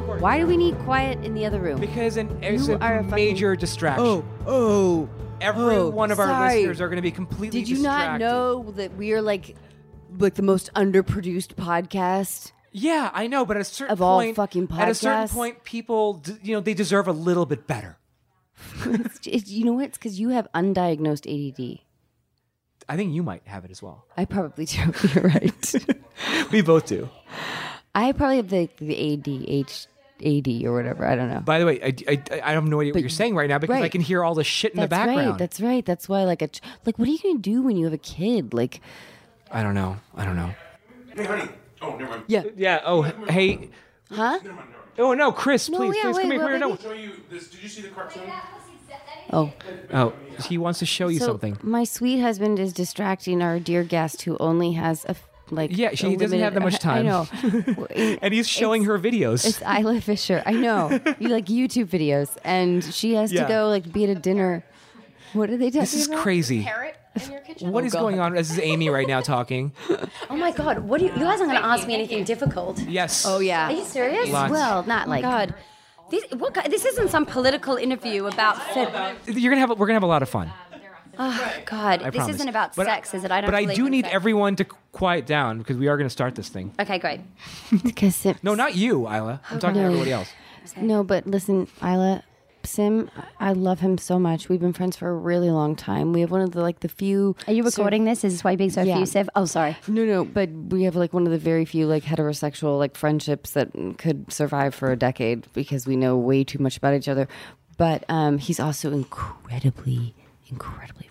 Why do we need quiet in the other room? Because it's You a are a fucking- major distraction. Every one of our sorry. listeners are going to be completely Did you not distracted. know that we are like the most underproduced podcast? Yeah, I know, but at a certain Of all point, fucking at a certain podcasts? point, people, they deserve a little bit better. You know what? It's because you have undiagnosed ADD. I think you might have it as well. I probably do. You're right. We both do. I probably have the AD or whatever. I don't know. By the way, I have no idea what you're saying right now because I right. can hear all the shit in the background. That's right. That's why, like, what are you gonna do when you have a kid? Like, I don't know. Hey, honey. Oh, never mind. yeah, Yeah. Oh, hey. huh? Never mind. Oh no, Chris, please, yeah, please wait, come here. well, No. I'll show you this. Did you see the cartoon? Oh, Oh, he wants to show you so something. my sweet husband is distracting our dear guest who only has Yeah, she a doesn't have that much time. I know. And he's showing her videos. It's Isla Fisher. I know. You like YouTube videos, and she has Yeah. to go like be at a dinner. What are they talking This is about? crazy. Parrot in your kitchen? What is going on? This is Amy right now talking. Oh my God! What do you guys aren't going to ask me anything difficult? Yes. Oh yeah. Are you serious? Lots. Well, not like. God, this isn't some political interview about. We're gonna have a lot of fun. Oh God, this promise. isn't about But sex, is it? I don't. But I believe do in need sex. everyone to quiet down because we are going to start this thing. Okay, great. Because No, not you, Isla. I'm talking to No. everybody else. No, but listen, Isla, Sim, I love him so much. We've been friends for a really long time. We have one of the few. Are you recording this? Is this why you're being so Yeah. effusive? Oh, sorry. No, but we have like one of the very few like heterosexual like friendships that could survive for a decade because we know way too much about each other. But he's also incredibly frantic.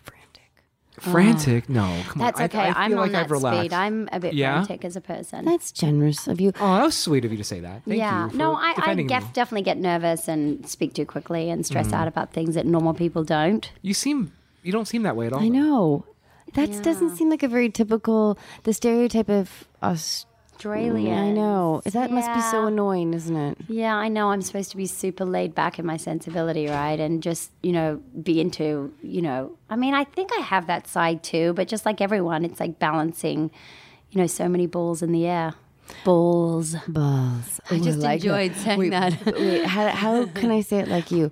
Frantic? No, come That's on. okay. I I'm feel on like that I've relaxed. speed. I'm a bit Yeah? frantic as a person. That's generous of you. Oh, that was sweet of you to say that. Thank yeah. you. For No, I defending me. definitely get nervous and speak too quickly and stress out about things that normal people don't. You don't seem that way at all. I know. That doesn't seem like a very typical, the stereotype of Australian. I know. That must be so Yeah. annoying, isn't it? Yeah, I know. I'm supposed to be super laid back in my sensibility, right? And just, be into, I mean, I think I have that side too, but just like everyone, it's like balancing, so many balls in the air. Balls. Balls. I just enjoyed saying that. Wait, how can I say it like you?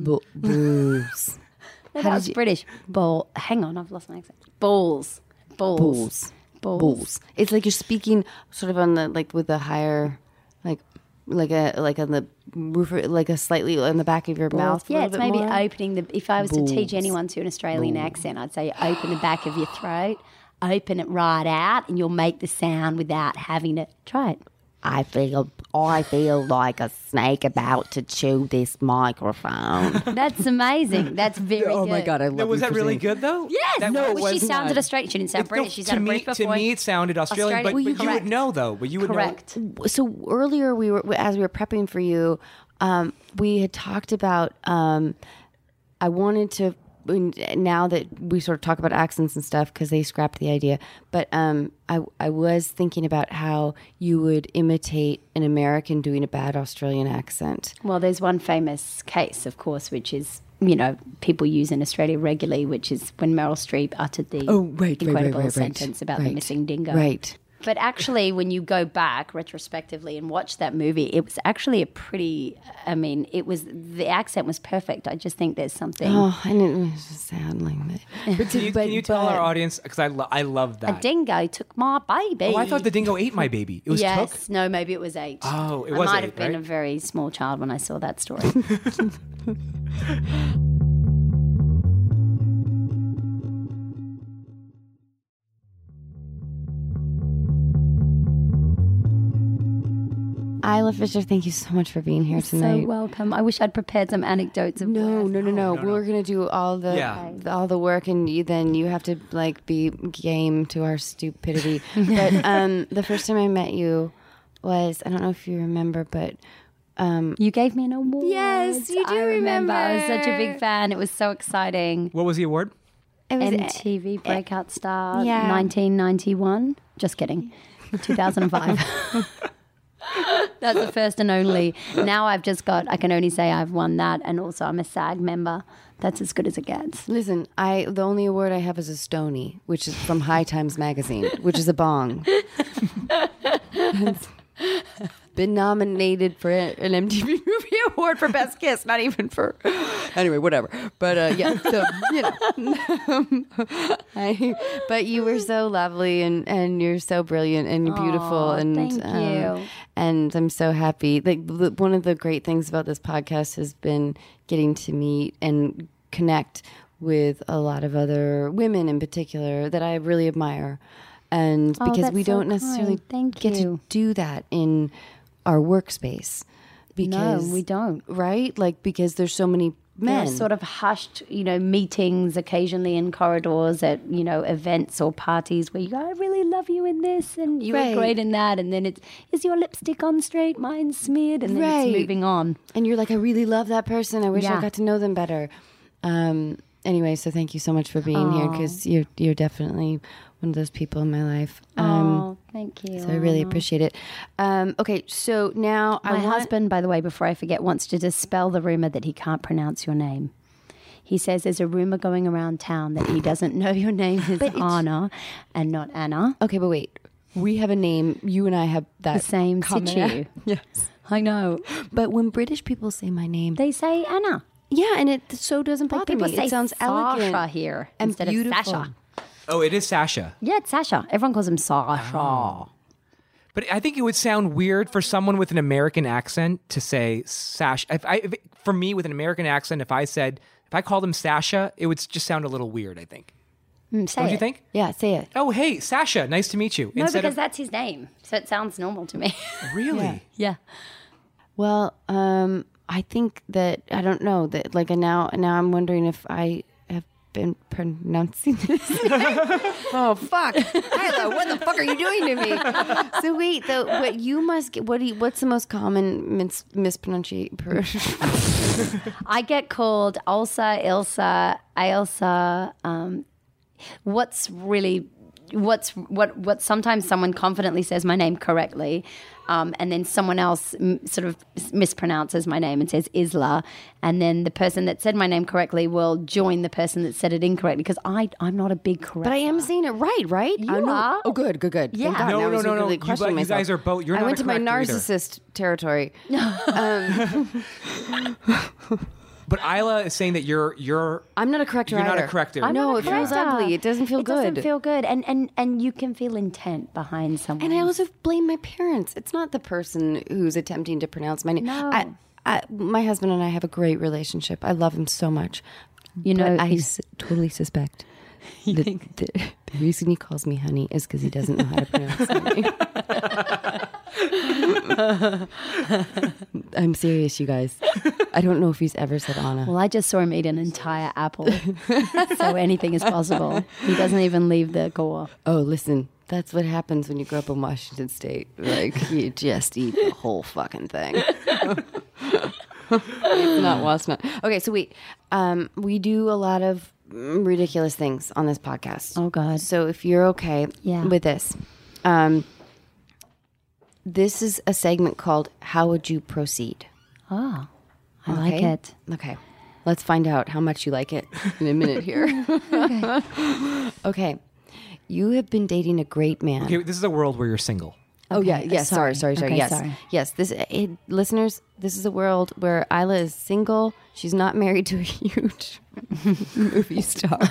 Balls. No, that was British. Hang on, I've lost my accent. Balls. Balls. Balls. It's like you're speaking sort of on the with a higher, like on the roof, like a slightly on the back of your mouth. a Yeah, little it's bit maybe more. opening if I was to teach Balls. anyone to an Australian accent, I'd say open the back of your throat, open it right out, and you'll make the sound without having to try it. I feel like a snake about to chew this microphone. That's amazing. That's very good. Oh my god, I love. Was you that for really saying- good though? Yes. That Well, she sounded Australian. She didn't sound British. She to sounded me, British to before. me, it sounded Australian, but Australian. you Correct. would know though. But you would Correct. So earlier as we were prepping for you, we had talked about. I wanted to now that we sort of talk about accents and stuff because they scrapped the idea. But I was thinking about how you would imitate an American doing a bad Australian accent. Well, there's one famous case, of course, which is people use in Australia regularly, which is when Meryl Streep uttered the incredible sentence about the missing dingo. Right. But actually, when you go back retrospectively and watch that movie, it was actually the accent was perfect. I just think there's something. Oh, and it was just sad like that. But can you tell our audience because I love A that. dingo took my baby. Oh, I thought the dingo ate my baby. It was yes, took. no, maybe it was 8. Oh, it I was might 8, have been right? a very small child when I saw that story. Isla Fisher, thank you so much for being here tonight. So welcome. I wish I'd prepared some anecdotes of No. We're gonna do all the work, and then you have to be game to our stupidity. But the first time I met you was, I don't know if you remember, but You gave me an award. Yes, you do I remember. I was such a remember. big fan. It was so exciting. What was the award? it was MTV Breakout Star, yeah. 1991. Just kidding. 2005. That's the first and only. Now I can only say I've won that, and also I'm a SAG member. That's as good as it gets. Listen, the only award I have is a Stony, which is from High Times magazine, which is a bong. been nominated for an MTV Movie Award for Best Kiss, not even for. Anyway, whatever. But yeah, so but you were so lovely, and you're so brilliant and you're beautiful, and thank you. And I'm so happy. Like one of the great things about this podcast has been getting to meet and connect with a lot of other women in particular that I really admire. And because that's we so don't necessarily kind. Thank get you. to do that in our workspace. Because, No, we don't. Right? Like, because there's so many men. There are sort of hushed, meetings occasionally in corridors at, events or parties where you go, I really love you in this and you Right. were great in that. And then it's, is your lipstick on straight? Mine's smeared. And then Right. it's moving on. And you're like, I really love that person. I wish I Yeah. got to know them better. Anyway, so thank you so much for being here, because you're definitely one of those people in my life. Thank you. So I really appreciate it. Okay, so now My husband, by the way, before I forget, wants to dispel the rumor that he can't pronounce your name. He says there's a rumor going around town that he doesn't know your name is Anna and not Anna. Okay, but wait. We have a name. You and I have that The same common- situ. Yes. I know. But when British people say my name, They say Anna. yeah, and it so doesn't bother People me. say It sounds elegant Sasha here and instead beautiful. of Sasha. Oh, it is Sasha. Yeah, it's Sasha. Everyone calls him Sasha. But I think it would sound weird for someone with an American accent to say Sasha. For me, with an American accent, if I called him Sasha, it would just sound a little weird, I think. Say Don't you it. think? Yeah, say it. Oh, hey, Sasha, nice to meet you. No, Instead because of, that's his name. So it sounds normal to me. really? Yeah. Well, I think that I don't know that. Like, now I'm wondering if I have been pronouncing this. Oh fuck, Kyla, what the fuck are you doing to me? So wait, what you must get? What's the most common mispronunciation? I get called Elsa, Ilsa, Ailsa. What sometimes someone confidently says my name correctly, and then someone else sort of mispronounces my name and says Isla, and then the person that said my name correctly will join the person that said it incorrectly, because I'm not a big corrector. But I am saying it right? You I know. are. Oh, good. Yeah. Thank God. No, Now I was no. really You questioning guys myself. are both- you're I not went a to my corrector either. narcissist territory. But Isla is saying that you're I'm not a corrector. You're not a either. corrector. I know I'm it not a feels corrector. ugly. It doesn't feel good. It doesn't feel good, and you can feel intent behind someone. And I also blame my parents. It's not the person who's attempting to pronounce my name. No. My husband and I have a great relationship. I love him so much. You know, But I he's- totally suspect that the reason he calls me honey is because he doesn't know how to pronounce my name. I'm serious, you guys. I don't know if he's ever said Anna. Well, I just saw him eat an entire apple, so anything is possible. He doesn't even leave the core. Oh, listen. That's what happens when you grow up in Washington State. Like, you just eat the whole fucking thing. It's not wasn't. Okay, so we do a lot of ridiculous things on this podcast. Oh, God. So if you're okay Yeah. with this, this is a segment called "How Would You Proceed?" Oh, I like Okay? it. Okay, let's find out how much you like it in a minute here. Okay, you have been dating a great man. Okay, this is a world where you're single. Oh yeah, Okay, yes. Sorry. Okay, Yes, sorry. yes. Listeners, this is a world where Isla is single. She's not married to a huge movie star.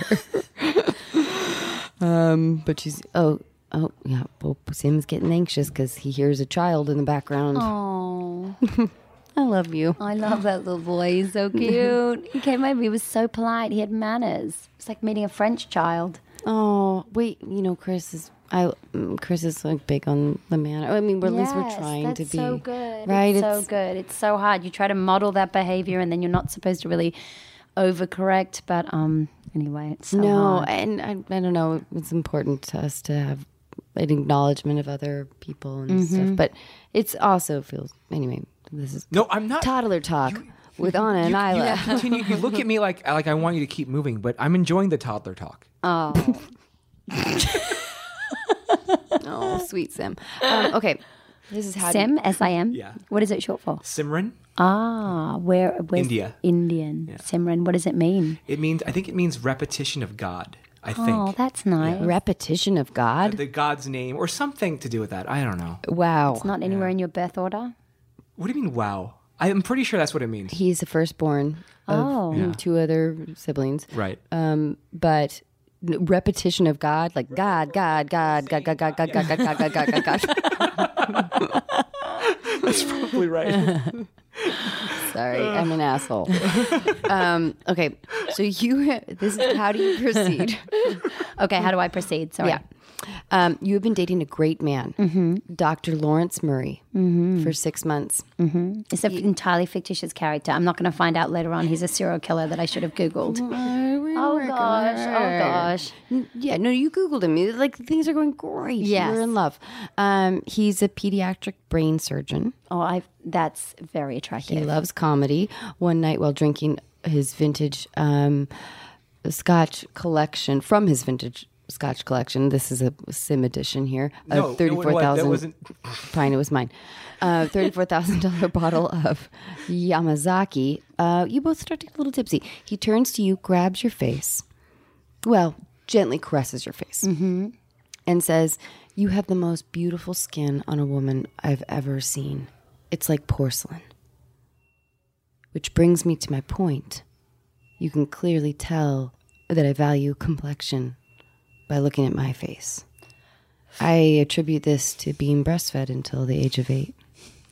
But she's yeah. Well, Sim's getting anxious because he hears a child in the background. Oh, I love you. I love that little boy. He's so cute. He came over. He was so polite. He had manners. It's like meeting a French child. Oh wait, Chris is like big on the man. I mean, at least we're Yes, trying to that's be so good. right. It's so good. It's so hard. You try to model that behavior, and then you're not supposed to really overcorrect. But anyway, it's so No, hard. and I don't know. It's important to us to have an acknowledgement of other people and stuff, but it's also feels anyway. This is No, I'm not. toddler talk with Anna and Isla. You continue. You look at me like I want you to keep moving, but I'm enjoying the toddler talk. Oh, Oh, sweet Sim. Okay, this is how Sim, S-I-M. Yeah. What is it short for? Simran. Where's India. Indian. Simran. What does it mean? I think it means repetition of God. I think. Oh, that's nice. Repetition of God. The God's name or something to do with that. I don't know. Wow. It's not anywhere in your birth order. What do you mean, wow? I'm pretty sure that's what it means. He's the firstborn of two other siblings. Right. But repetition of God, like God, God, God, God, God, God, God, God, God, God, God, God, God, God. That's probably right. Sorry, I'm an asshole. Okay, so this is how do you proceed? Okay, how do I proceed? Sorry. Yeah. You have been dating a great man, Dr. Lawrence Murray, for 6 months. It's an entirely fictitious character. I'm not going to find out later on he's a serial killer that I should have Googled. Oh gosh. Yeah, no, you Googled him. Like, things are going great. Yes. You're in love. He's a pediatric brain surgeon. Oh, that's very attractive. He loves comedy. One night while drinking his vintage Scotch collection, from his vintage Scotch collection. This is a Sim edition here. No, 34,000. that wasn't. Fine, it was mine. $34,000 bottle of Yamazaki. You both start to get a little tipsy. He turns to you, grabs your face. Well, gently caresses your face. And says, "You have the most beautiful skin on a woman I've ever seen. It's like porcelain." Which brings me to my point. You can clearly tell that I value complexion by looking at my face. I attribute this to being breastfed until the age of 8.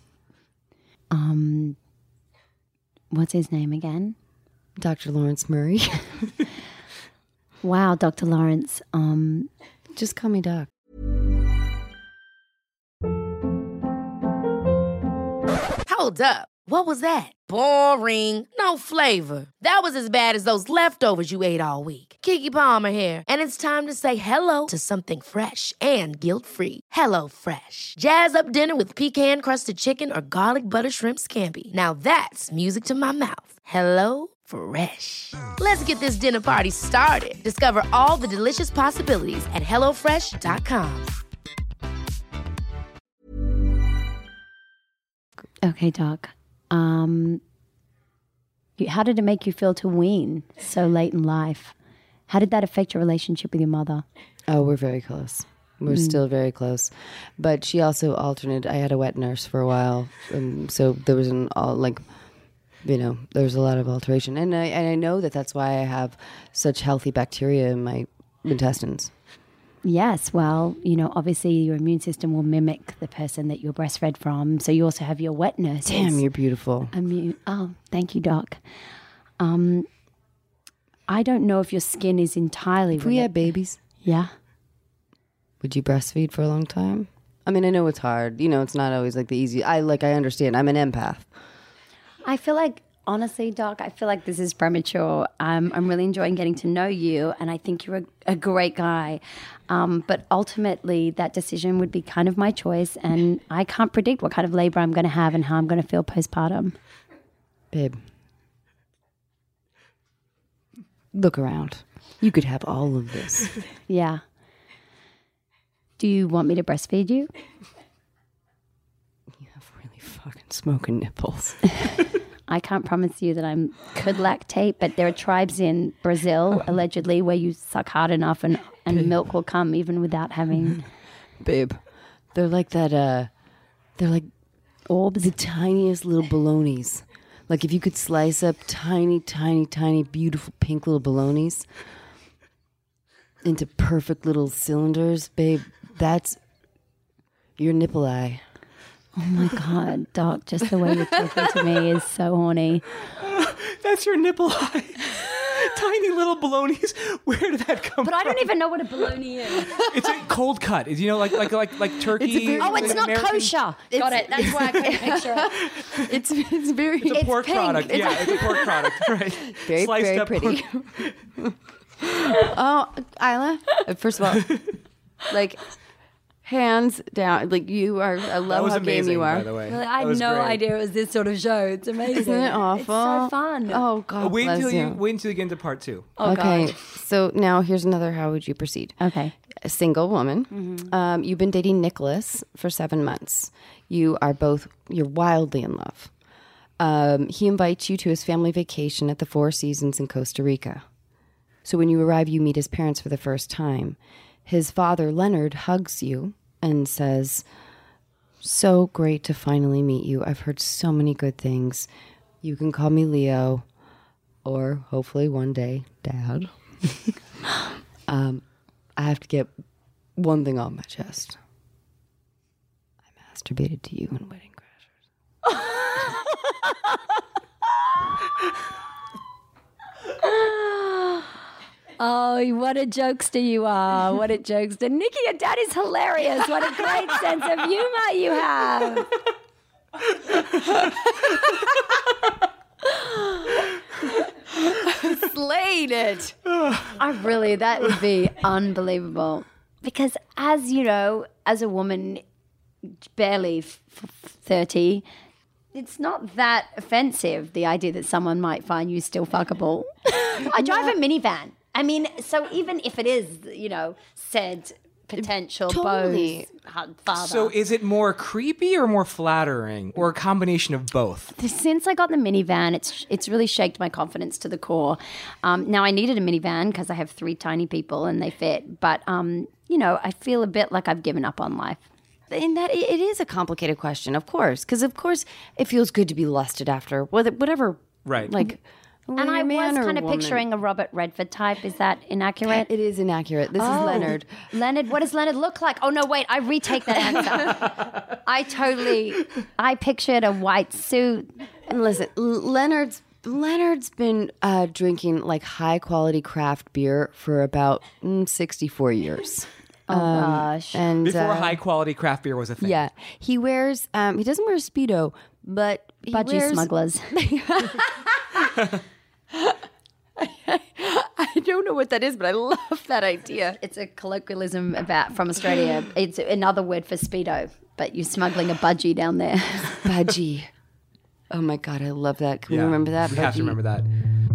What's his name again? Dr. Lawrence Murray. Wow, Dr. Lawrence. Just call me Doc. Hold up. What was that? Boring. No flavor. That was as bad as those leftovers you ate all week. Keke Palmer here, and it's time to say hello to something fresh and guilt-free. Hello Fresh. Jazz up dinner with pecan-crusted chicken or garlic butter shrimp scampi. Now that's music to my mouth. Hello Fresh. Let's get this dinner party started. Discover all the delicious possibilities at hellofresh.com. Okay, Doc. How did it make you feel to wean so late in life? How did that affect your relationship with your mother? Oh, we're very close. We're still very close. But she also alternated. I had a wet nurse for a while. So there was there was a lot of alteration. And I know that that's why I have such healthy bacteria in my intestines. Yes, well, obviously your immune system will mimic the person that you're breastfed from. So you also have your wet nurses. Damn, you're beautiful. Oh, thank you, Doc. I don't know if your skin is entirely... If we had babies, yeah. would you breastfeed for a long time? I mean, I know it's hard. It's not always like the easy... I understand. I'm an empath. I feel like, honestly, Doc, this is premature. I'm really enjoying getting to know you, and I think you're a great guy. But ultimately, that decision would be kind of my choice, and I can't predict what kind of labor I'm going to have and how I'm going to feel postpartum. Babe, look around. You could have all of this. Yeah. Do you want me to breastfeed you? You have really fucking smoking nipples. I can't promise you that I could lactate, but there are tribes in Brazil, allegedly, where you suck hard enough and milk will come even without having... Babe, they're like that, they're like orbs, the tiniest little balonies. Like if you could slice up tiny, tiny, tiny, beautiful pink little balonies into perfect little cylinders, babe, that's your nipple eye. Oh my God, Doc, just the way you're talking to me is so horny. That's your nipple eye. Tiny little balonies. Where did that come from? But I don't even know what a bologna is. It's a cold cut. Like turkey. Oh, it's not American- kosher. Got it. That's why I couldn't picture it. It's It's a pork pink. product. It's a pork product. Right. very, Sliced very up pretty. pork. Oh, Isla, first of all, like, hands down. Like, you are, I That love was how game amazing, you are. by the way. I That had was no great. idea it was this sort of show. It's amazing. Isn't it awful? It's so fun. Oh, God Wait bless until you. you get into part 2. Oh, Okay, God. so now here's another how would you proceed? Okay. A single woman. You've been dating Nicholas for 7 months. You're wildly in love. He invites you to his family vacation at the Four Seasons in Costa Rica. So when you arrive, you meet his parents for the first time. His father, Leonard, hugs you and says, "So great to finally meet you. I've heard so many good things. You can call me Leo, or hopefully one day, Dad." I have to get one thing off my chest. I masturbated to you in Wedding Crashers. Oh, what a jokester you are. What a jokester. Nikki, your dad is hilarious. What a great sense of humor you have. Slayed it. That would be unbelievable. Because as you know, as a woman, barely 30, it's not that offensive, the idea that someone might find you still fuckable. I drive a minivan. I mean, so even if it is, said potential Totally. Beau's father. So is it more creepy or more flattering, or a combination of both? Since I got the minivan, it's really shaked my confidence to the core. Now, I needed a minivan because I have 3 tiny people and they fit. But, I feel a bit like I've given up on life. And that it is a complicated question, of course, because of course it feels good to be lusted after, whatever. Right. Like, And I was man or kind of woman. picturing a Robert Redford type. Is that inaccurate? It is inaccurate. This is Leonard. Leonard, what does Leonard look like? Oh, no, wait, I retake that answer. I pictured a white suit. And listen, Leonard's been drinking like high quality craft beer for about 64 years. Oh, gosh. And Before high quality craft beer was a thing. yeah, he wears. He doesn't wear a Speedo, but he Budgie wears, smugglers. I don't know what that is, but I love that idea. It's a colloquialism from Australia. It's another word for Speedo, but you're smuggling a budgie down there. Budgie. Oh my God, I love that. Can Yeah. we remember that? We have to Budgie? remember that.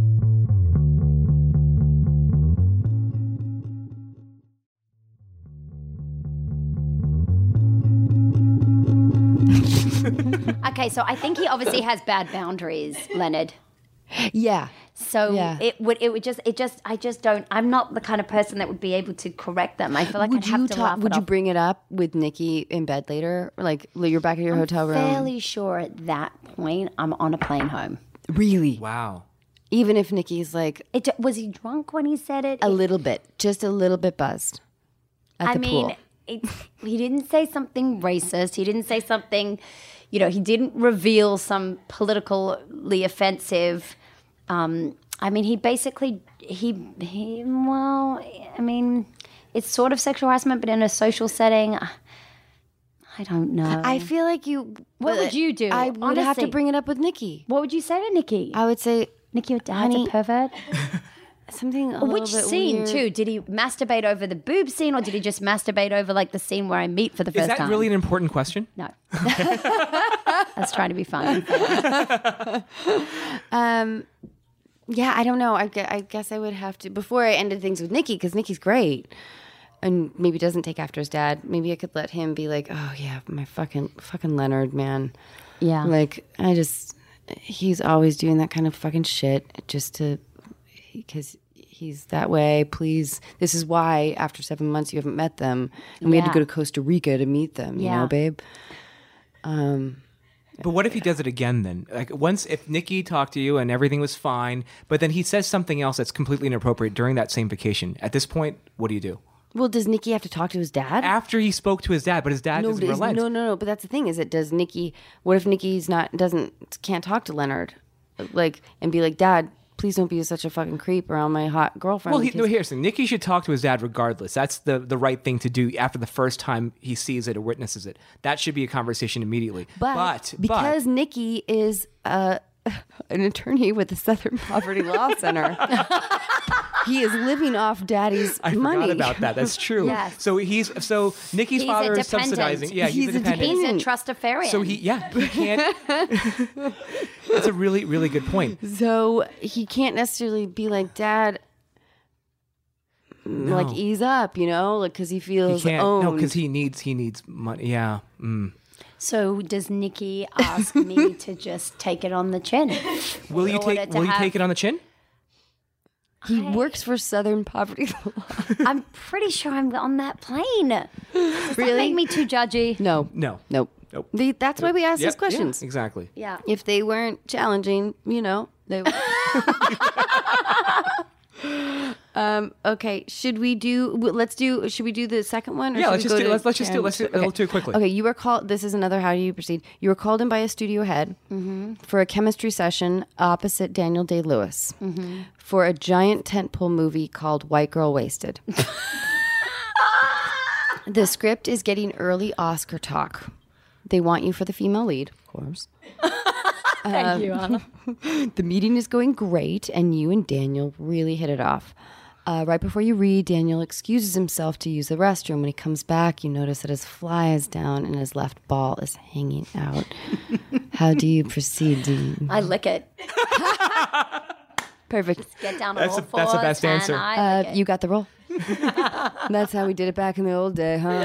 Okay, so I think he obviously has bad boundaries, Leonard. Yeah. So Yeah. I just don't. I'm not the kind of person that would be able to correct them. I feel like I'd have to laugh it Would you off. bring it up with Nikki in bed later? Like you're back at your hotel room? Fairly sure at that point I'm on a plane home. Really? Wow. Even if Nikki's like Was he drunk when he said it? a little bit, just a little bit buzzed at the pool. He didn't say something racist. He didn't say something, he didn't reveal some politically offensive. He basically, it's sort of sexual harassment, but in a social setting, I don't know. I feel like you. What would you do? I would have to Honestly. bring it up with Nikki. What would you say to Nikki? I would say Nikki, your dad's honey, a pervert? something a Which little bit scene, weird. too? Did he masturbate over the boob scene, or did he just masturbate over, like, the scene where I meet for the Is first that time? really an important question? No. I was trying to be funny. Yeah, I don't know. I guess I would have to before I ended things with Nikki because Nikki's great, and maybe doesn't take after his dad. Maybe I could let him be like, oh yeah, my fucking Leonard, man. Yeah. Like he's always doing that kind of fucking shit just because he's that way. Please, this is why after 7 months you haven't met them, and we had to Yeah. go to Costa Rica to meet them. You Yeah. know, babe. But what if he does it again then? Like if Nikki talked to you and everything was fine, but then he says something else that's completely inappropriate during that same vacation. At this point, what do you do? Well, does Nikki have to talk to his dad? After he spoke to his dad, but his dad doesn't relent. No. But that's the thing: is it does Nikki? What if Nikki's can't talk to Leonard, and be like, Dad, please don't be such a fucking creep around my hot girlfriend. Well, because- here's the thing. Nikki should talk to his dad regardless. That's the right thing to do after the first time he sees it or witnesses it. That should be a conversation immediately. but because Nikki is an attorney with the Southern Poverty Law Center, he is living off Daddy's I money. forgot about that. That's true. Yes. So Nikki's He's father a is subsidizing. dependent. Yeah, he's a dependent. He's a trustafarian. So he can't. That's a really, really good point. So he can't necessarily be like, Dad, like ease up, because he He feels can't. owned. No, because he needs money. Yeah. Mm. So does Nikki ask me to just take it on the chin? Will you In order to take it on the chin? He works for Southern Poverty Law. I'm pretty sure I'm on that plane. Does that make me too judgy? No. No. Nope. Nope. That's why we ask Yep, these questions. yeah, exactly. Yeah. If they weren't challenging, they okay, should we do the second one? Or Yeah, should we go to let's just do it quickly. Okay, you were called, this is another how do you proceed. You were called in by a studio head for a chemistry session opposite Daniel Day-Lewis for a giant tentpole movie called White Girl Wasted. The script is getting early Oscar talk. They want you for the female lead, of course. Thank you, Anna. The meeting is going great, and you and Daniel really hit it off. Right before you read, Daniel excuses himself to use the restroom. When he comes back, you notice that his fly is down and his left ball is hanging out. How do you proceed? I lick it. Perfect. Get down on all fours. That's the best and answer. I lick it. You got the role. That's how we did it back in the old day, huh?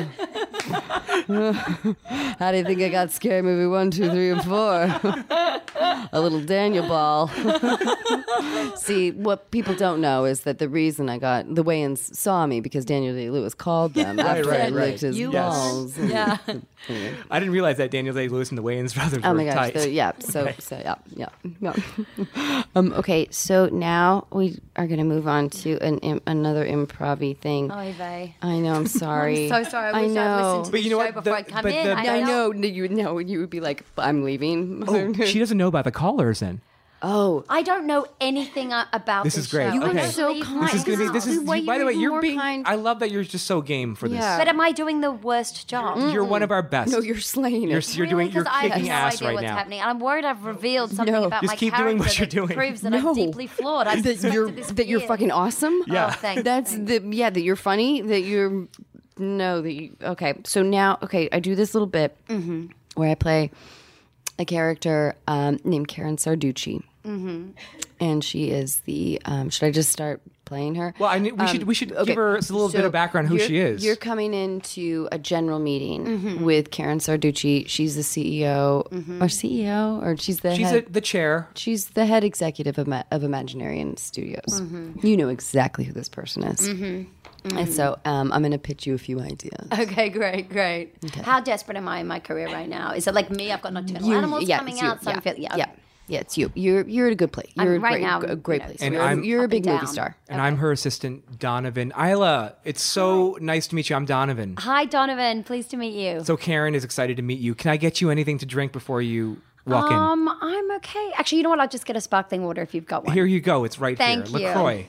How do you think I got Scary Movie 1, 2, 3, and 4? A little Daniel ball. See, what people don't know is that the reason I got the Wayans saw me because Daniel Day-Lewis called them after I licked his balls. Yeah. I didn't realize that Daniel Day-Lewis and the Wayans brothers Oh were my gosh! tight. Yeah. So yeah. Okay. So now we are going to move on to another improv-y thing. Oy vey. I know. I'm sorry. I'm so sorry. I wish I'd listened to But the you know show what? before I come but in. the- I know. You would be like, I'm leaving. Oh, she doesn't know about the callers then. Oh. I don't know anything about This this is great. show. You are Okay. so Leave kind. me This is going to be. This is. Why By the you're way, you're more being. kind. I love that you're just so game for this. Yeah. But am I doing the worst job? You're one of our best. No, you're slaying it. You're doing. You're Because I have kicking no ass idea right what's now. happening, and I'm worried I've revealed something No. about Just my keep character doing what you're that doing. proves that I'm deeply flawed. I've that you're suspected this for that you're years. fucking awesome. Yeah. Oh, thanks. That's that you're funny. That you're okay. So now I do this little bit where I play a character named Karen Sarducci. And she is the. Should I just start playing her? Well, we should give her a little bit of background who she is. You're coming into a general meeting with Karen Sarducci. She's the CEO or she's the She's head. the chair. She's the head executive of Imaginarium Studios. You know exactly who this person is. And so I'm going to pitch you a few ideas. Okay, great. How desperate am I in my career right now? Is it like me? I've got nocturnal animals coming it's you. out, so I'm feeling okay. Yeah, it's you. You're at a good place. You're I'm right now, a great you know, place. And You're a up big and movie down. star. And I'm her assistant, Donovan. Isla, it's so nice to meet you. I'm Donovan. Hi, Donovan. Pleased to meet you. So Karen is excited to meet you. Can I get you anything to drink before you walk in? I'm okay. Actually, you know what? I'll just get a sparkling water if you've got one. Here you go. It's right Thank here. you. LaCroix.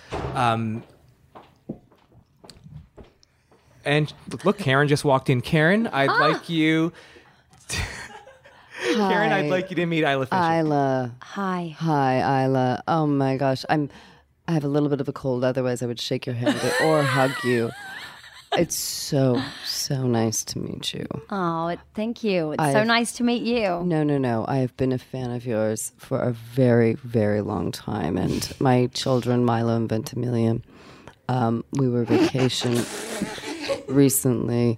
And look, Karen just walked in. Karen, I'd like you. Karen, I'd like you to meet Isla Fisher. Isla. Hi. Hi, Isla. Oh my gosh. I have a little bit of a cold. Otherwise, I would shake your hand or hug you. It's so nice to meet you. Oh, thank you. It's so nice to meet you. No. I have been a fan of yours for a very, very long time. And my children, Milo and Ventimiglia, we were vacation recently.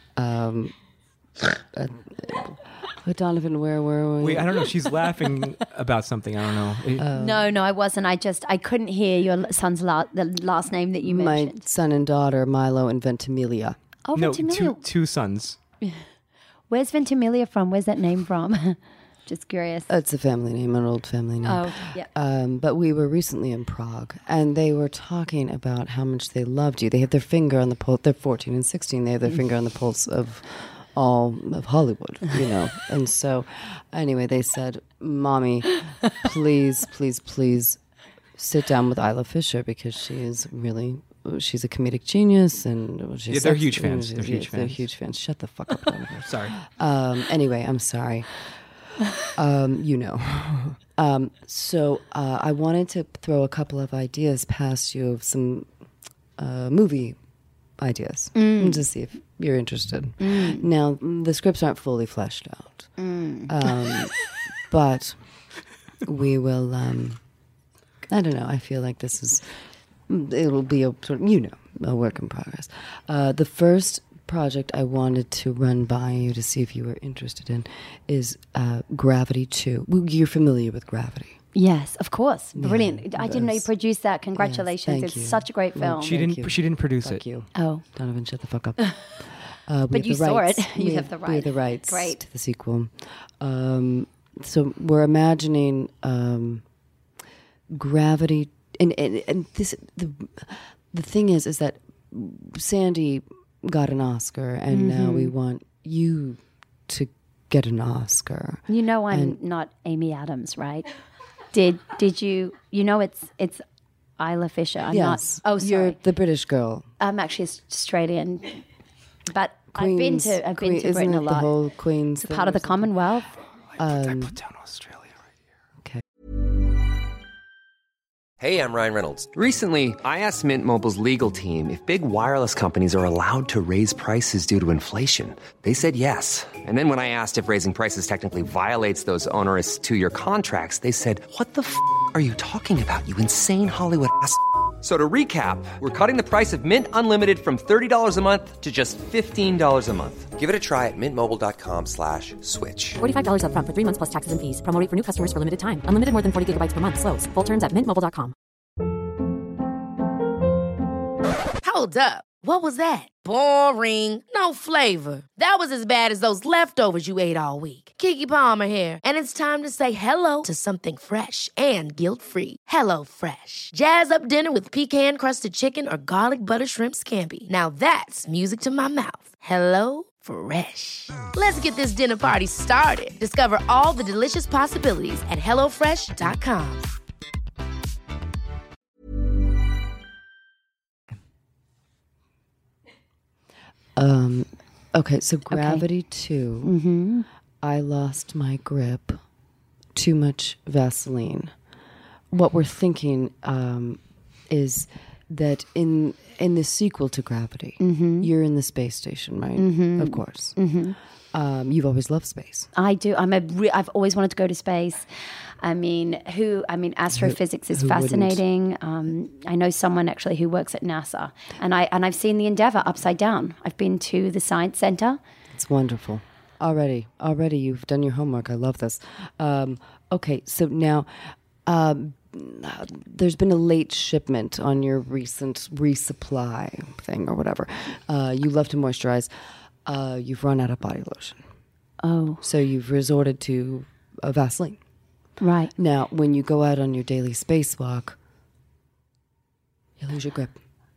Donovan, where were we? Wait, I don't know. She's laughing about something. I don't know. No, I wasn't. I couldn't hear your son's the last name that you My mentioned. son and daughter, Milo and Ventimiglia. Oh, No, Ventimiglia. two sons. Where's Ventimiglia from? Where's that name from? Just curious. It's a family name, an old family name. Oh, yeah. But we were recently in Prague, and they were talking about how much they loved you. They have their finger on the pulse. They're 14 and 16. They have their finger on the pulse of all of Hollywood, you know. And so, anyway, they said, "Mommy, please sit down with Isla Fisher because she's a comedic genius, and she's they're sexy, huge fans. and They're huge They're fans. huge fans. Shut the fuck up, Donovan. Sorry. Anyway, I'm sorry. You know. So I wanted to throw a couple of ideas past you of some movie ideas to see if you're interested. Now, the scripts aren't fully fleshed out. But we will, I don't know, I feel like it'll be a sort of, a work in progress. The first project I wanted to run by you to see if you were interested in is Gravity 2. You're familiar with Gravity. Yes, of course. Brilliant. I didn't know you produced that. Congratulations. thank it's you. such a great film. She didn't produce Fuck it. you. Oh. Donovan, shut the fuck up. But you saw it. You have the We have the rights Great. to the sequel. So we're imagining Gravity, and this the thing is that Sandy got an Oscar, and now we want you to get an Oscar. You know I'm not Amy Adams, right? Did you know it's Isla Fisher? I'm Yes. not. Oh, sorry. You're the British girl. I'm actually Australian, but I've been to Britain isn't a it lot. The whole Queen's It's part of the Commonwealth. I put down Australia right here. Hey, I'm Ryan Reynolds. Recently, I asked Mint Mobile's legal team if big wireless companies are allowed to raise prices due to inflation. They said yes. And then when I asked if raising prices technically violates those onerous 2-year contracts, they said, "What the f*** are you talking about, you insane Hollywood ass?" So to recap, we're cutting the price of Mint Unlimited from $30 a month to just $15 a month. Give it a try at mintmobile.com/switch. $45 up front for 3 months plus taxes and fees. Promo rate for new customers for limited time. Unlimited more than 40 gigabytes per month. Slows full terms at mintmobile.com. Hold up. What was that? Boring. No flavor. That was as bad as those leftovers you ate all week. Keke Palmer here, and it's time to say hello to something fresh and guilt-free. Hello Fresh. Jazz up dinner with pecan-crusted chicken or garlic butter shrimp scampi. Now that's music to my mouth. Hello Fresh. Let's get this dinner party started. Discover all the delicious possibilities at hellofresh.com. Okay, so Gravity 2, I lost my grip, too much Vaseline. What we're thinking is that in the sequel to Gravity, you're in the space station, right? Of course. You've always loved space. I do. I've always wanted to go to space. I mean, astrophysics is who wouldn't? fascinating. I know someone actually who works at NASA, and I've seen the Endeavour upside down. I've been to the Science Center. It's wonderful. Already you've done your homework. I love this. Okay, so now there's been a late shipment on your recent resupply thing or whatever. You love to moisturize. You've run out of body lotion. Oh, So you've resorted to Vaseline. right. Now, when you go out on your daily spacewalk, you lose your grip.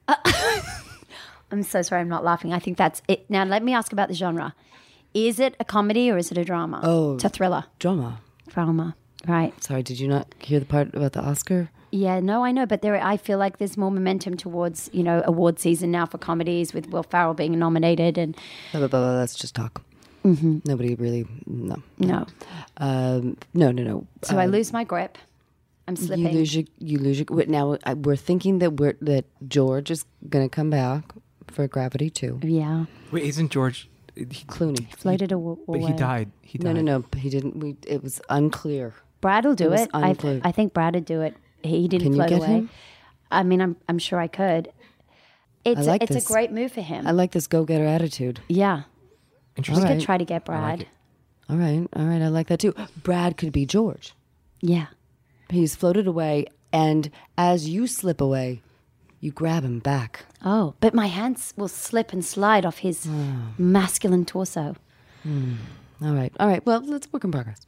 I'm so sorry. I'm not laughing. I think that's it. Now, let me ask about the genre. Is it a comedy or is it a drama? Oh. It's a thriller. Drama. Drama. Right. Sorry, did you not hear the part about the Oscar? Yeah, no, I know, but I feel like there's more momentum towards, award season now for comedies with Will Ferrell being nominated and Blah, blah, blah, blah, let's just talk. Nobody really, no. no. No. So I lose my grip. I'm slipping. You lose your. Now we're thinking that George is going to come back for Gravity 2. Yeah. Wait, isn't George? Clooney. Floated away. But he died. No. He didn't. It was unclear. Brad will do was it. unclear. I think Brad would do it. He didn't Can you float get away. him? I mean, I'm sure I could. It's like it's this. a great move for him. I like this go-getter attitude. Yeah. We Interesting. All could right. try to get Brad. All right. I like that too. Brad could be George. Yeah. He's floated away, and as you slip away, you grab him back. Oh, but my hands will slip and slide off his masculine torso. All right. Well, let's work in progress.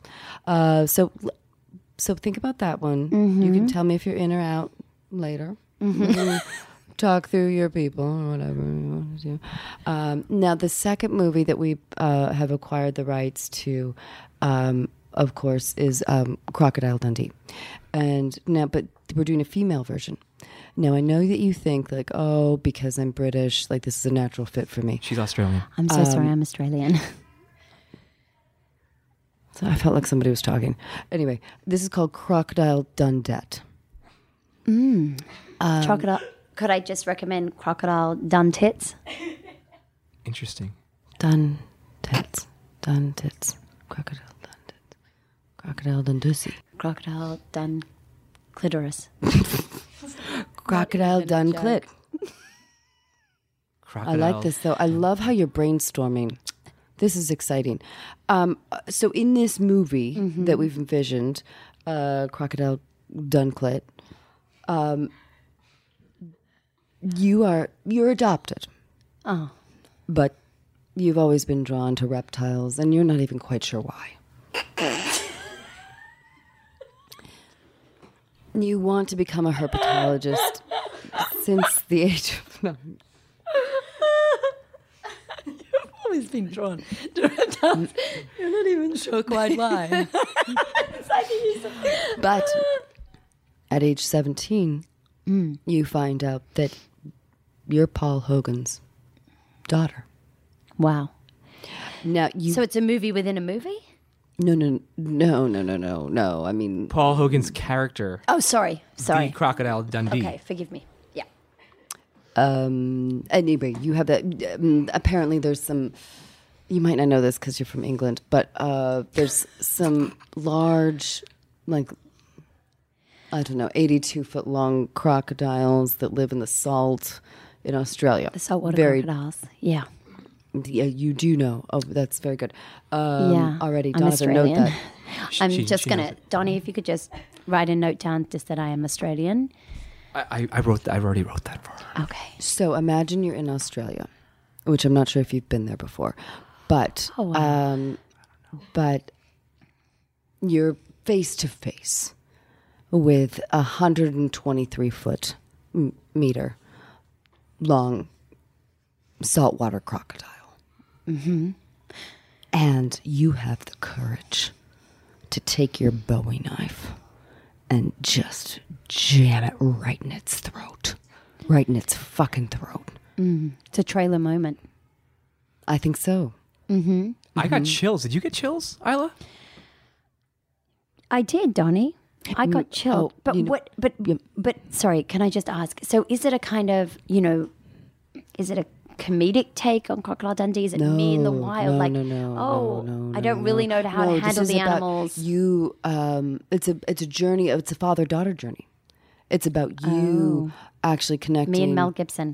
So think about that one. You can tell me if you're in or out later. Talk through your people or whatever you want to do. Now, the second movie that we have acquired the rights to, of course, is Crocodile Dundee. And now, but we're doing a female version. Now, I know that you think like, oh, because I'm British, like this is a natural fit for me. She's Australian. I'm so sorry, I'm Australian. So I felt like somebody was talking. Anyway, this is called Crocodile Dundette. Crocodile. Could I just recommend Crocodile Dun Tits? Interesting. Dun tits. Crocodile dun tits. Crocodile dun dussy. Crocodile Dun Clitoris. Crocodile dun clit. I Crocodile. like this though. I love how you're brainstorming. This is exciting. So in this movie that we've envisioned, Crocodile Dunklet. You're adopted. Oh. But you've always been drawn to reptiles, and you're not even quite sure why. You want to become a herpetologist since the age of 9. You've always been drawn to reptiles. You're not even sure quite why. But at age 17, you find out that you're Paul Hogan's daughter. Wow. Now you. So it's a movie within a movie? No. I mean, Paul Hogan's character, Oh, sorry. the Crocodile Dundee. Okay, forgive me. Yeah. anyway, you have that. Apparently, there's some. You might not know this because you're from England, but there's some large, like, I don't know, 82-foot long crocodiles that live in the salt in Australia. The saltwater Very, crocodiles. Yeah. Yeah, you do know. Oh, that's very good. Yeah. Already, I'm Donovan, note Australian. that. I'm She just going knows to, it. Donnie, if you could just write a note down just that I am Australian. I wrote that. I already wrote that for her. Okay. So imagine you're in Australia, which I'm not sure if you've been there before, but Oh, wow. but you're face to face with 123-foot meter long saltwater crocodile. Mm-hmm. And you have the courage to take your Bowie knife and just jam it right in its throat. Right in its fucking throat. It's a trailer moment. I think so. I got chills. Did you get chills, Isla? I did, Donnie. I got chilled. oh, But you know- what? But sorry, can I just ask? So, is it a kind of is it a comedic take on Crocodile Dundee? Is it me in the wild? No, like, no, I don't really know how to this handle is the about animals. You, it's a journey. It's a father-daughter journey. It's about you actually connecting. Me and Mel Gibson.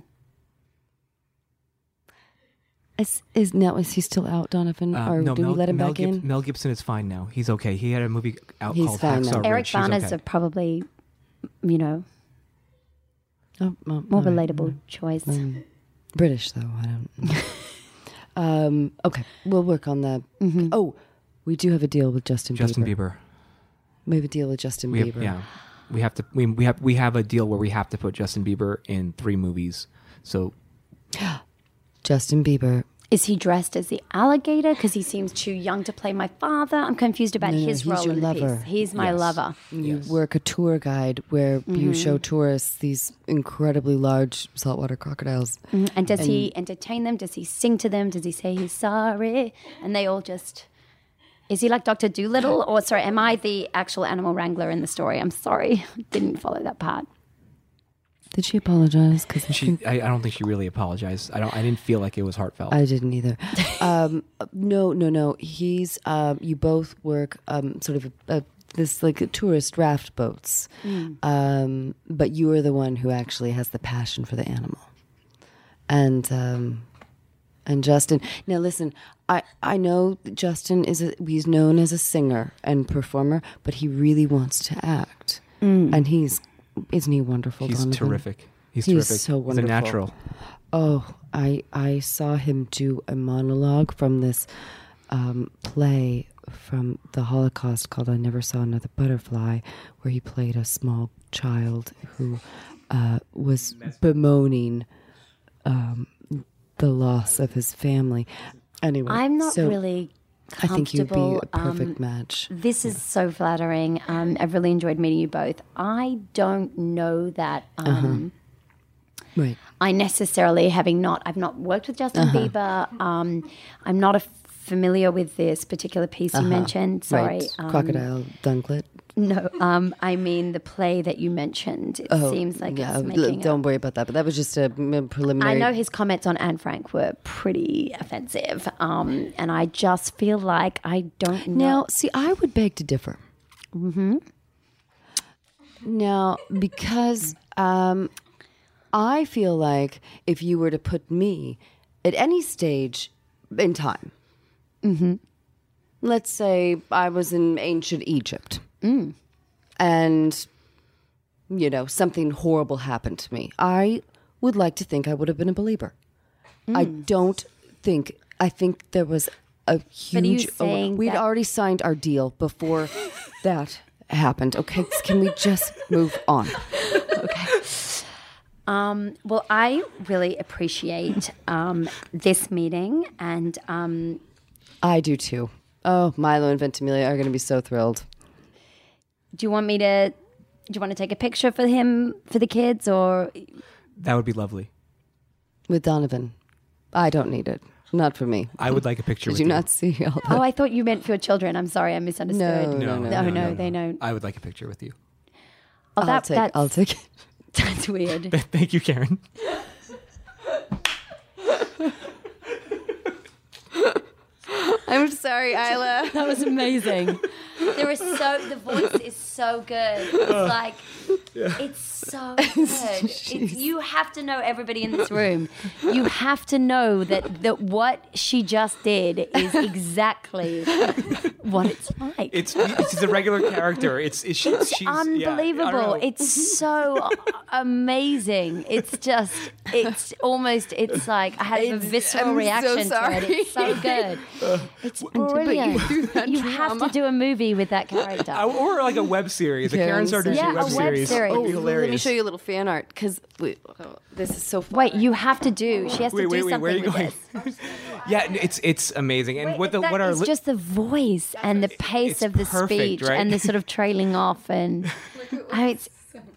Is he still out, Donovan, or no, do we let him back in? Mel Gibson is fine now. He's okay. He had a movie out He's called fine now. Hacksaw Eric Ridge. He's Bana's okay. a probably, Oh, more all right. relatable choice. British though. I don't. Okay, we'll work on that. Oh, we do have a deal with Justin Bieber. We have a deal with Justin We have, Bieber. yeah, we have to. We have a deal where we have to put Justin Bieber in 3 movies. So Justin Bieber. Is he dressed as the alligator because he seems too young to play my father? I'm confused about No, his he's role your in the lover. piece. He's my Yes. lover. You work a tour guide where you show tourists these incredibly large saltwater crocodiles. And does he entertain them? Does he sing to them? Does he say he's sorry? And they all just... Is he like Dr. Dolittle? Or, sorry, am I the actual animal wrangler in the story? I'm sorry. Didn't follow that part. Did she apologize? Because I don't think she really apologized. I didn't feel like it was heartfelt. I didn't either. No. He's you both work sort of this like tourist raft boats, but you are the one who actually has the passion for the animal, and Justin. Now listen, I know that Justin he's known as a singer and performer, but he really wants to act, and isn't he wonderful? He's Donovan? terrific. He's He's terrific. so wonderful. He's a natural. Oh, I saw him do a monologue from this play from the Holocaust called I Never Saw Another Butterfly, where he played a small child who was bemoaning the loss of his family. Anyway, I'm not so really I think you'd be comfortable. a perfect match. This is so flattering. I've really enjoyed meeting you both. I don't know that... Right. I necessarily I've not worked with Justin Bieber. I'm not familiar with this particular piece you mentioned. Sorry. Right. Crocodile Dunklet. No, I mean the play that you mentioned. It seems like Yeah, it's making don't worry about that. But that was just a preliminary. I know his comments on Anne Frank were pretty offensive. And I just feel like I don't know. Now, see, I would beg to differ. Mm-hmm. Now, because I feel like if you were to put me at any stage in time, let's say I was in ancient Egypt, and something horrible happened to me, I would like to think I would have been a believer. I think there was a huge. We'd already signed our deal before that happened. Okay, can we just move on? Okay. Well, I really appreciate this meeting, and I do too. Oh, Milo and Ventimiglia are going to be so thrilled. Do you want to take a picture for him, for the kids, or? That would be lovely. With Donovan. I don't need it. Not for me. I would like a picture with Did you. you not see all that? Oh, I thought you meant for your children. I'm sorry, I misunderstood. No. They don't. I would like a picture with you. Oh, I'll take it. That's weird. Thank you, Karen. I'm sorry, Isla. That was amazing. The voice is so good. It's like, it's so good. You have to know, everybody in this room, you have to know that what she just did is exactly what it's like. It's a regular character. She's unbelievable. Yeah, it's so amazing. It's like I had a visceral reaction to it. It's so good. It's brilliant. You have to do a movie with that character. Or like a web series, a Karen Sarducci web series. Would be hilarious. Let me show you a little fan art because this is so fun. Wait, you have to do. She has to do something where are you with going? this. Yeah, it's amazing. And It's just the voice and the pace it's of the perfect, speech right? and the sort of trailing off and it's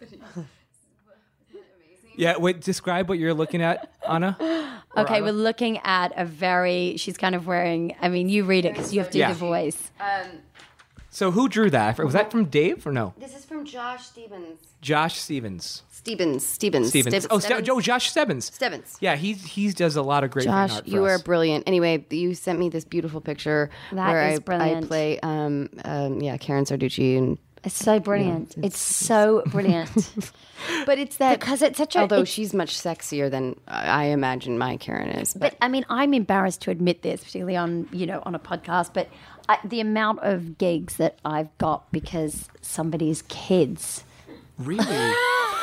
Yeah, wait, describe what you're looking at, Anna. Okay, we're looking at she's kind of wearing, you read it because you have to do the voice. So who drew that? Was that from Dave or no? This is from Josh Stevens. Josh Stevens. Stevens. Josh Stebbins. Stebbins. Yeah, he does a lot of great fan Josh, art for you us. are brilliant. Anyway, you sent me this beautiful picture That is I brilliant. play Karen Sarducci and It's so brilliant. It's so brilliant. but it's that Because it's such a... although she's much sexier than I imagine my Karen is. But I'm embarrassed to admit this, particularly on a podcast, but the amount of gigs that I've got because somebody's kids Really?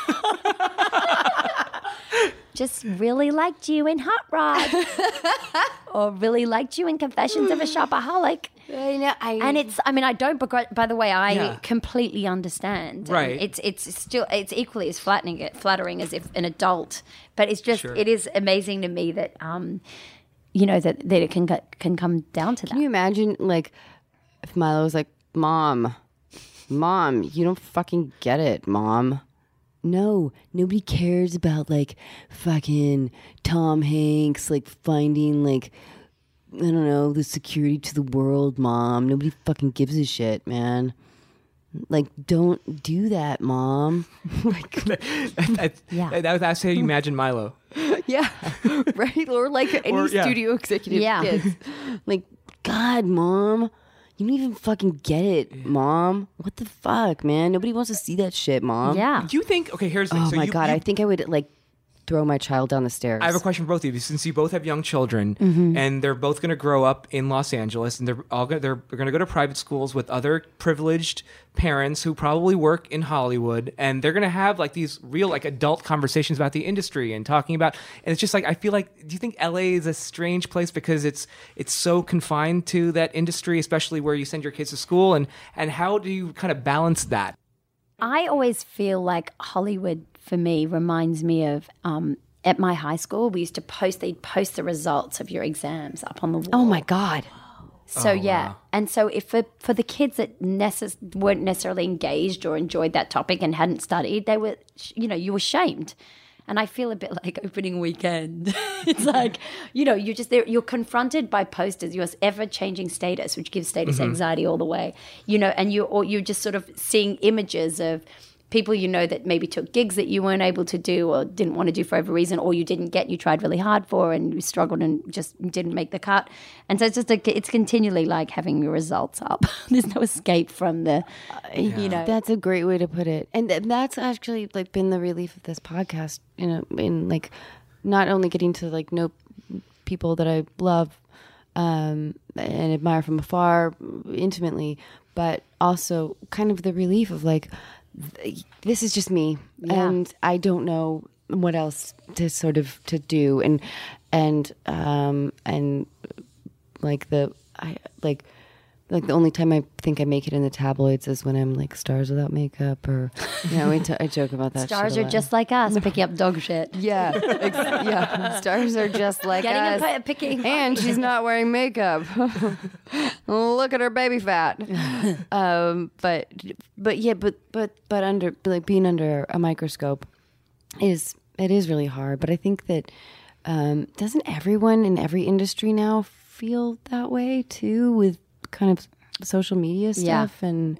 just really liked you in Hot Rod or really liked you in Confessions of a Shopaholic. I don't begrudge, by the way, I completely understand. Right. It's equally as flattering as if an adult, but it's just, it is amazing to me that, that it can come down to that. Can you imagine, like, if Milo was like, Mom, you don't fucking get it, Mom. No, nobody cares about, like, fucking Tom Hanks, like, finding, like, I don't know, the security to the world, Mom. Nobody fucking gives a shit, man. Like, don't do that, Mom. That's how you imagine Milo. Yeah, right? Or like any studio executive kids. Like, God, Mom, you don't even fucking get it, Mom. What the fuck, man? Nobody wants to see that shit, Mom. Yeah. Do you think, okay, here's the thing. Oh So my God, I think I would, like, throw my child down the stairs. I have a question for both of you. Since you both have young children, and they're both going to grow up in Los Angeles, and they're going to go to private schools with other privileged parents who probably work in Hollywood, and they're going to have like these real like adult conversations about the industry and talking about. And it's just like I feel like, do you think LA is a strange place because it's so confined to that industry, especially where you send your kids to school, and how do you kind of balance that? I always feel like Hollywood, for me, reminds me of at my high school, they'd post the results of your exams up on the wall. Oh my God. So wow. And so if for the kids that weren't necessarily engaged or enjoyed that topic and hadn't studied, they were, you were shamed. And I feel a bit like opening weekend. It's like, you're just there. You're confronted by posters, your ever-changing status, which gives status anxiety all the way. And you're just sort of seeing images of people that maybe took gigs that you weren't able to do or didn't want to do for whatever reason, or you didn't get, you tried really hard for and you struggled and just didn't make the cut. And so it's just it's continually like having your results up. There's no escape from the, That's a great way to put it. And that's actually like been the relief of this podcast, in like not only getting to like know people that I love and admire from afar intimately, but also kind of the relief of like, this is just me, and I don't know what else to sort of to do, and like the only time I think I make it in the tabloids is when I'm like stars without makeup, or I joke about that. Stars shit a are lot. just like us, picking up dog shit. Yeah, stars are just like Getting us. picking, And she's not wearing makeup. Look at her baby fat. But under like being under a microscope is really hard. But I think that doesn't everyone in every industry now feel that way too, with kind of social media stuff and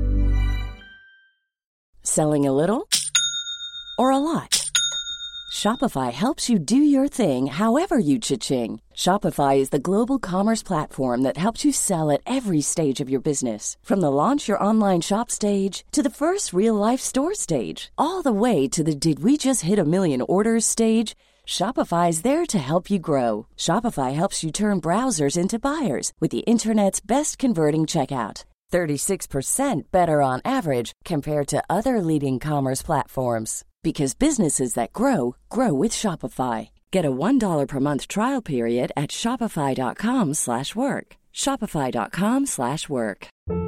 Selling a little or a lot? Shopify helps you do your thing however you cha-ching. Shopify is the global commerce platform that helps you sell at every stage of your business. From the launch your online shop stage to the first real life store stage, all the way to the did we just hit a million orders stage. Shopify is there to help you grow. Shopify helps you turn browsers into buyers with the internet's best converting checkout. 36% better on average compared to other leading commerce platforms. Because businesses that grow, grow with Shopify. Get a $1 per month trial period at shopify.com/work. Shopify.com/work.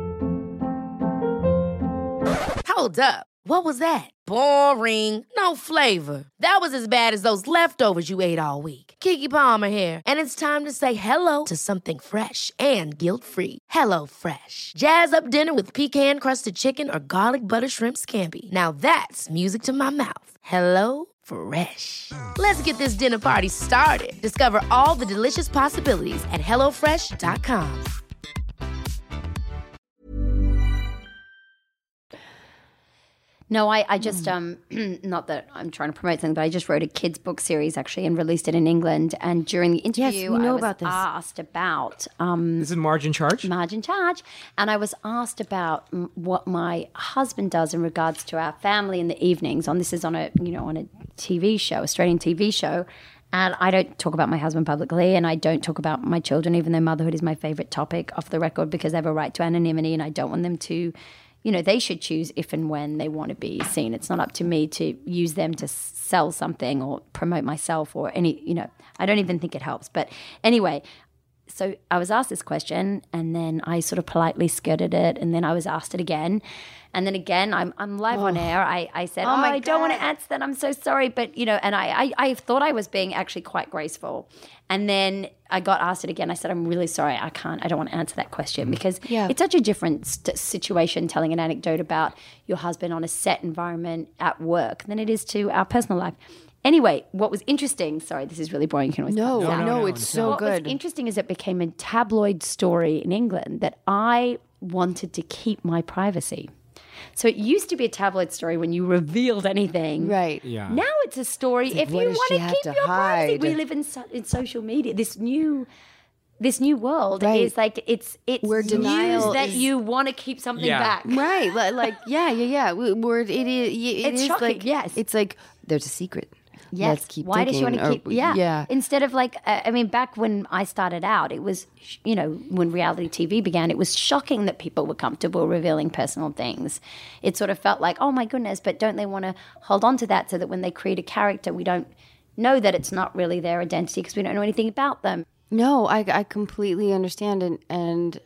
Hold up. What was that? Boring. No flavor. That was as bad as those leftovers you ate all week. Keke Palmer here, and it's time to say hello to something fresh and guilt-free. Hello Fresh. Jazz up dinner with pecan-crusted chicken or garlic butter shrimp scampi. Now that's music to my mouth. Hello Fresh. Let's get this dinner party started. Discover all the delicious possibilities at hellofresh.com. No, I just not that I'm trying to promote something, but I just wrote a kids book series actually and released it in England. And during the interview, we know I was about this. asked about This is Margin Charge? Margin Charge, and I was asked about what my husband does in regards to our family in the evenings. This is on a TV show, Australian TV show. And I don't talk about my husband publicly, and I don't talk about my children, even though motherhood is my favorite topic off the record, because they have a right to anonymity, and I don't want them to. They should choose if and when they want to be seen. It's not up to me to use them to sell something or promote myself or any, I don't even think it helps. But anyway, so I was asked this question, and then I sort of politely skirted it, and then I was asked it again. And then again, I'm live on air. I said, I don't want to answer that. I'm so sorry. But, and I thought I was being actually quite graceful. And then I got asked it again. I said, I'm really sorry. I don't want to answer that question because it's such a different situation telling an anecdote about your husband on a set environment at work than it is to our personal life. Anyway, what was interesting, sorry, this is really boring. You can always No, it's so what good. What was interesting is it became a tabloid story in England that I wanted to keep my privacy. So it used to be a tabloid story when you revealed anything. Right. Yeah. Now it's a story if you what does want she to have keep to your privacy. hide? We live in social media. This new world Right. is like it's Where news denial that is- you want to keep something Yeah. back. Right, Where it It's is shocking, like, yes. it's like there's a secret. Yes. Let's keep Why does she want digging, to keep? or- Yeah. Instead of like, back when I started out, it was, when reality TV began, it was shocking that people were comfortable revealing personal things. It sort of felt like, oh my goodness, but don't they want to hold on to that so that when they create a character, we don't know that it's not really their identity because we don't know anything about them. No, I completely understand, and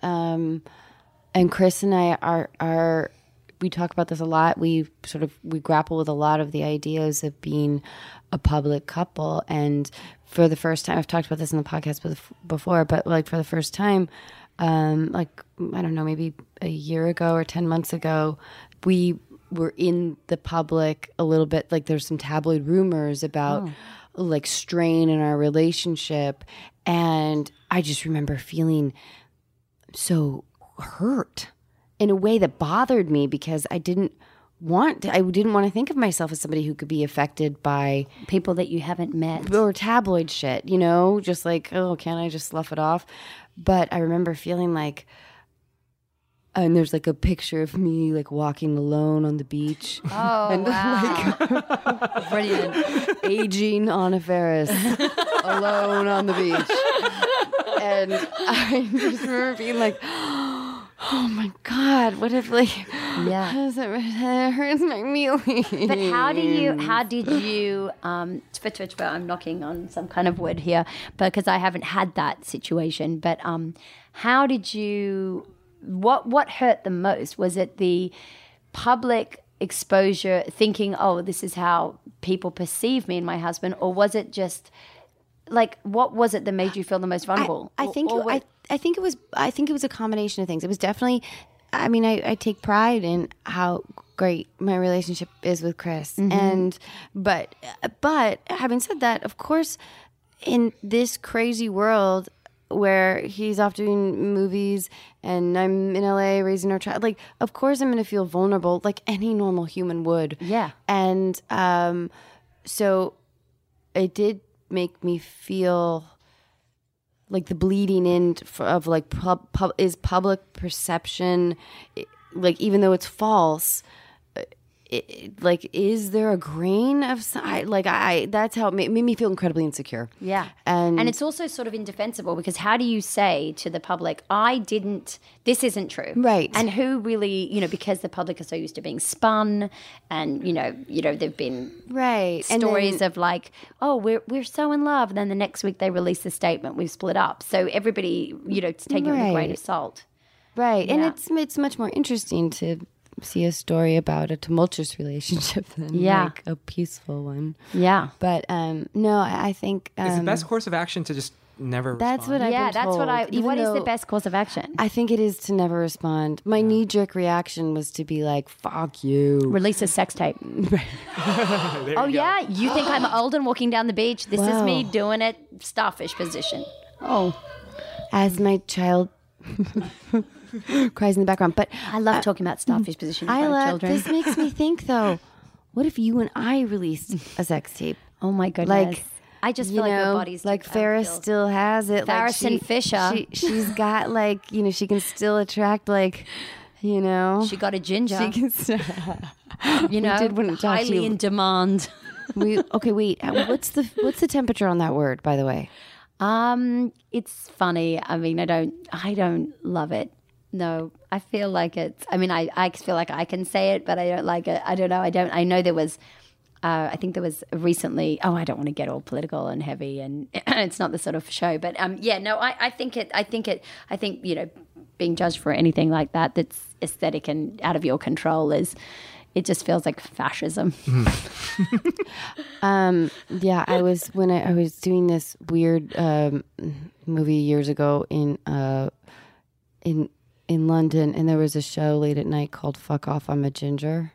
Chris and I are we talk about this a lot. We grapple with a lot of the ideas of being a public couple, and for the first time, I've talked about this in the podcast before, but like for the first time, like I don't know, maybe a year ago or 10 months ago, we were in the public a little bit. Like there's some tabloid rumors about like strain in our relationship, and I just remember feeling so hurt in a way that bothered me because I didn't want to think of myself as somebody who could be affected by People that you haven't met. or tabloid shit, just like, oh, can't I just slough it off? But I remember feeling like, and there's like a picture of me like walking alone on the beach. Oh, and wow. Brilliant. aging Anna Faris alone on the beach. And I just remember being like, Oh my God! What if Yeah. it hurts my mealy? But how did you, I'm knocking on some kind of wood here, because I haven't had that situation, but how did you, what hurt the most? Was it the public exposure, thinking, oh, this is how people perceive me and my husband, or was it just, like, what was it that made you feel the most vulnerable? I think it was a combination of things. It was definitely, I mean, I take pride in how great my relationship is with Chris. And but having said that, of course, in this crazy world where he's off doing movies and I'm in LA raising our child, like, of course I'm going to feel vulnerable like any normal human would. Yeah. And so it did make me feel like the bleeding in of like is public perception, like, even though it's false, like, is there a grain of that's how it made me feel incredibly insecure. Yeah. And it's also sort of indefensible, because how do you say to the public, this isn't true. Right. And who really, because the public are so used to being spun, and, there've been right stories of like, oh, we're so in love. And then the next week they release the statement, we've split up. So everybody, it's taking it with a grain of salt. Right. Yeah. And it's much more interesting to see a story about a tumultuous relationship than like a peaceful one. Yeah. But no, I think it's the best course of action to just never that's respond. what I've been told. What is the best course of action? I think it is to never respond. My knee-jerk reaction was to be like, fuck you. Release a sex tape. Oh yeah, you think I'm old and walking down the beach? This is me doing it starfish position. Oh, as my child cries in the background. But I love talking about starfish position in front of children. This makes me think, though, what if you and I released a sex tape? Oh my goodness. Like, I just feel like your body's like Ferris still has it. Ferris and Fisher. She's got like, she can still attract like, She got a ginger. She can still, highly in demand. Okay, wait. What's the temperature on that word, by the way? It's funny. I mean, I don't love it. No, I feel like it's, I feel like I can say it, but I don't like it. I don't know. I know there was, I think there was recently, I don't want to get all political and heavy, and it's not the sort of show, but I think being judged for anything like that's aesthetic and out of your control it just feels like fascism. Yeah, I was doing this weird movie years ago in London, and there was a show late at night called "Fuck Off, I'm a Ginger."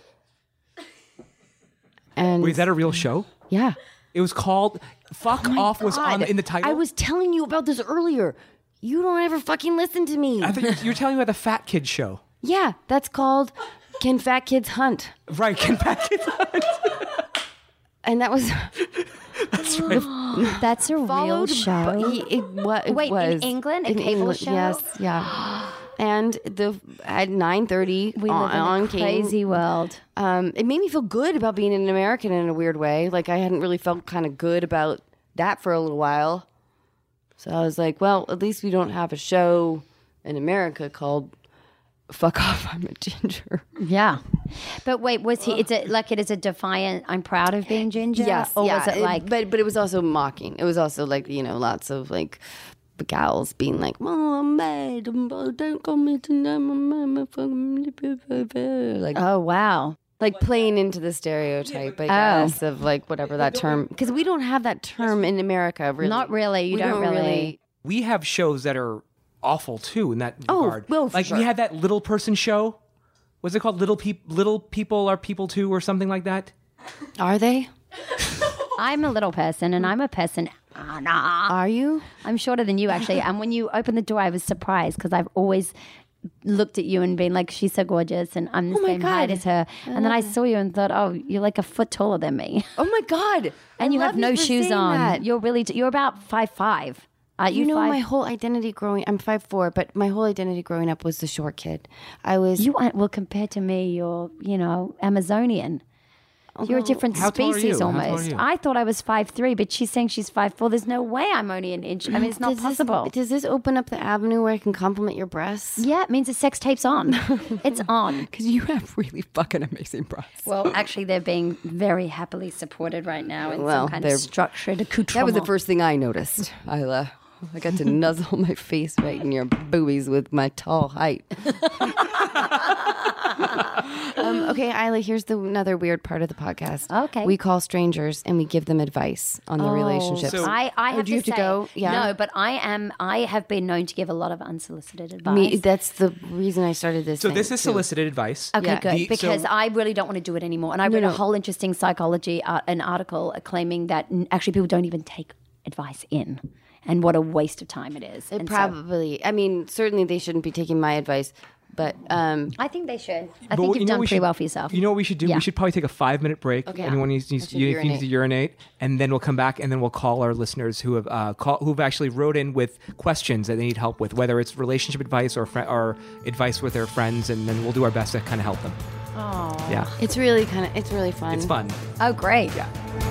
And wait, is that a real show? Yeah, it was called "Fuck Off" was in the title. I was telling you about this earlier. You don't ever fucking listen to me. I thought you were telling me about the Fat Kid show. Yeah, that's called "Can Fat Kids Hunt?" Right, Can Fat Kids Hunt? And that was. That's right. That's a real show. Wait, in England, a cable show. Yes, yeah. And at 9:30 we live in a crazy world. It made me feel good about being an American in a weird way. Like, I hadn't really felt kind of good about that for a little while. So I was like, well, at least we don't have a show in America called "Fuck Off, I'm a Ginger." Yeah. But wait, was he? It is a defiant, I'm proud of being ginger. Yes, or was it like? But it was also mocking. It was also like, lots of like gals being like, "Oh, I'm mad. Don't call me tonight, like, oh wow, like playing into the stereotype, I guess, of like whatever that term, because we don't have that term in America. Really, not really. You don't really. We have shows that are awful too in that regard. Well, for like sure. we had that little person show. Was it called Little People Are People Too, or something like that? Are they? I'm a little person, and I'm a person. Are you? I'm shorter than you, actually. And when you opened the door, I was surprised, because I've always looked at you and been like, she's so gorgeous, and I'm the same height as her. And then I saw you and thought, oh, you're like a foot taller than me. Oh my God! And you have no shoes on. That. You're really you're about 5'5". You know, my whole identity I'm 5'4", but my whole identity growing up was the short kid. I was. Well, compared to me, you're Amazonian. You're a different How tall are species you? How tall are almost. you? I thought I was 5'3", but she's saying she's 5'4". There's no way I'm only an inch. I mean, it's not possible. Does this open up the avenue where I can compliment your breasts? Yeah, it means the sex tape's on. It's on. Because you have really fucking amazing breasts. Well, actually, they're being very happily supported right now in Well, some kind they're- of structured accoutrement. That was the first thing I noticed, Isla. I got to nuzzle my face right in your boobies with my tall height. Okay, Isla, here's another weird part of the podcast. Okay. We call strangers and we give them advice on the relationships. So- I have do you have to say, go? Yeah. No, but I have been known to give a lot of unsolicited advice. That's the reason I started this. So thing, this is too. solicited advice. Okay, Yeah. good. Because I really don't want to do it anymore. And I read a whole interesting psychology, an article claiming that actually people don't even take advice in. And what a waste of time it is. And so- Probably. I mean, certainly they shouldn't be taking my advice, but I think they should. I But think you've you know done we pretty should- well for yourself. You know what we should do? Yeah. We should probably take a 5-minute break. Okay. Anyone needs should if you need to urinate, and then we'll come back, and then we'll call our listeners who have who've actually wrote in with questions that they need help with, whether it's relationship advice or advice with their friends, and then we'll do our best to kind of help them. Oh. Yeah, it's really fun. it's fun. Oh, great. Yeah.